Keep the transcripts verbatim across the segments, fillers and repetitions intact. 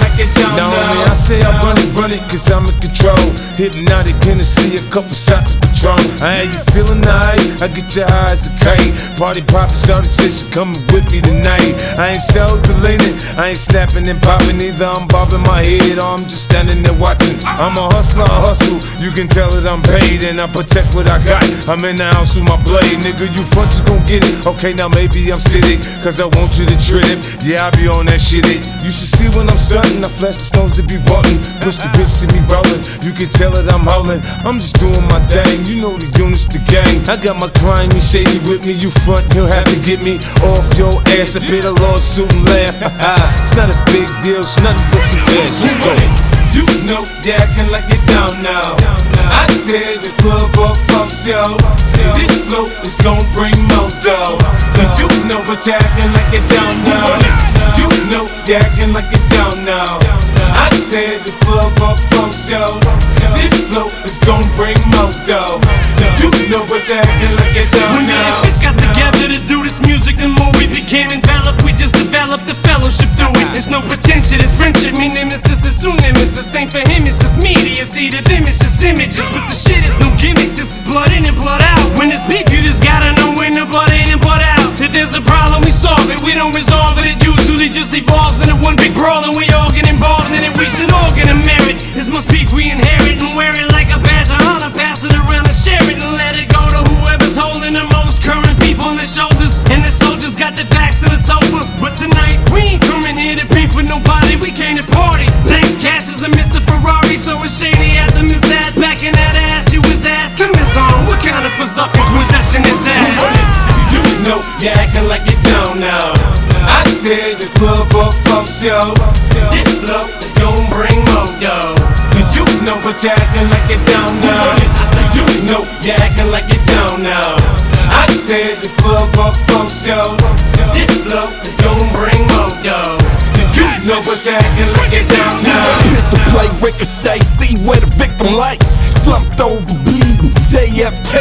like it down now. Now, homie, I say I run it, run it, cause I'm in control. Hypnotic, Hennessy, a couple shots of Patron. I had you feeling nice, I get your eyes a kite. Party poppin', shawty said she coming with me tonight. I ain't self-deleting, I ain't snapping and popping either. I'm bobbing my head or I'm just standing there watching. I'm a hustler, I hustle, you can tell that I'm paid. And I protect what I got, I'm in the house with my blade. Nigga, you front, you gon' get it. Okay, now maybe I'm sitting, cause I want you to trip. Yeah, I be on that shit, it. You should see when I'm stunting, I flash the stones to be button. Push the whip, see me rolling, you can tell that I'm howling. I'm just doing my thing, you know the units, the gang. I got my crime, you shady with me, you front, you'll have to get me off your ass. I pay the lawsuit and laugh, it's not a big deal, it's nothing but some cash. Let's go. You know you acting like you're down now. I tear the club up, fuck yo. This flow is gon' bring more dough. You know what you acting like you're down now. You know you acting like you're down now. I tear the club up, fuck yo. This flow is gon' bring more dough. You know what you acting like you're down now. When we got together to do this music, the more we became enveloped, we just developed the fellowship through it. There's no pretension, it's friendship. Me nemesis is soon nemesis. Ain't for him, it's just media. See the them, it's just images. With the shit, it's no gimmicks. This is blood in and blood out. When it's beef, you just gotta know when the blood in and blood out. If there's a problem, we solve it. We don't resolve it. It usually just evolves into one big brawl, and we all get involved in it. We should all get a merit. This must beef we inherit and wear it like a badge of honor. Pass it around and share it and let it go to whoever's holding the most current people on their shoulders. And the soldiers got their backs and it's over. But tonight we ain't coming here to beef with nobody. We came to party. Thanks, Cash is a Mister Ferrari, so it's shady at the Miss Ad. Back in that ass, you was asking this on. What kind of berserker possession is that? You know you acting like you're down now. I tear the club up, fuck yo. This flow is gon' bring more dough. You know what you acting like you're down now. I said you know you acting like you're down now. I tear the club up, fuck yo. This flow is gon' bring more dough. You know what you acting like you're down now. Pistol play, ricochet, see where the victim like. Slumped over, bleeding, J F K.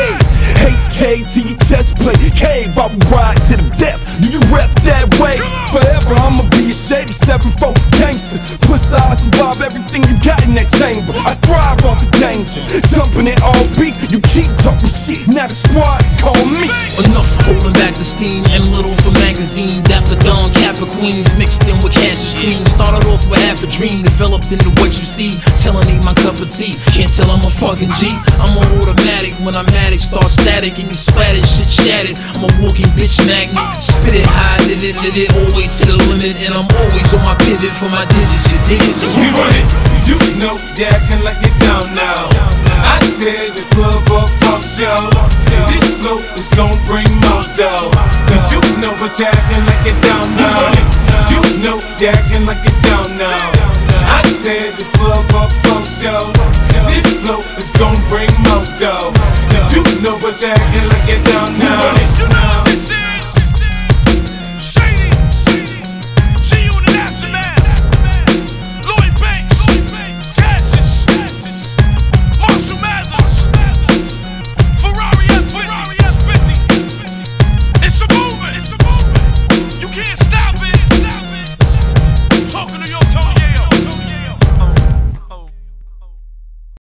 H K to your chest plate, cave, I will ride to the death. Do you rep that way? Forever I'ma be a shady seven four gangster. Plus I survive everything you got in that chamber. I thrive off the danger, jumping in all beef. You keep talking shit, now the squad call me. Enough holding back the steam, M Little for magazine. Dapper Don, Kappa Queens, mixed in with Cassius Cream. Started off with half a dream, developed into what you see. Telling ain't my cup of tea, can't tell I'm a fucking G. I'm on automatic, when I'm at it, start static and get splattered, shit shattered. I'm a walking bitch magnet, spit it high, live it, live it, always to the limit. And I'm always on my pivot for my digits, you dig it? So we run it, you know you acting like you're down now. I tear the club up, fuck yo. This flow is gon' bring more dough. You know what you acting like you're down now. You know you acting like you're down now.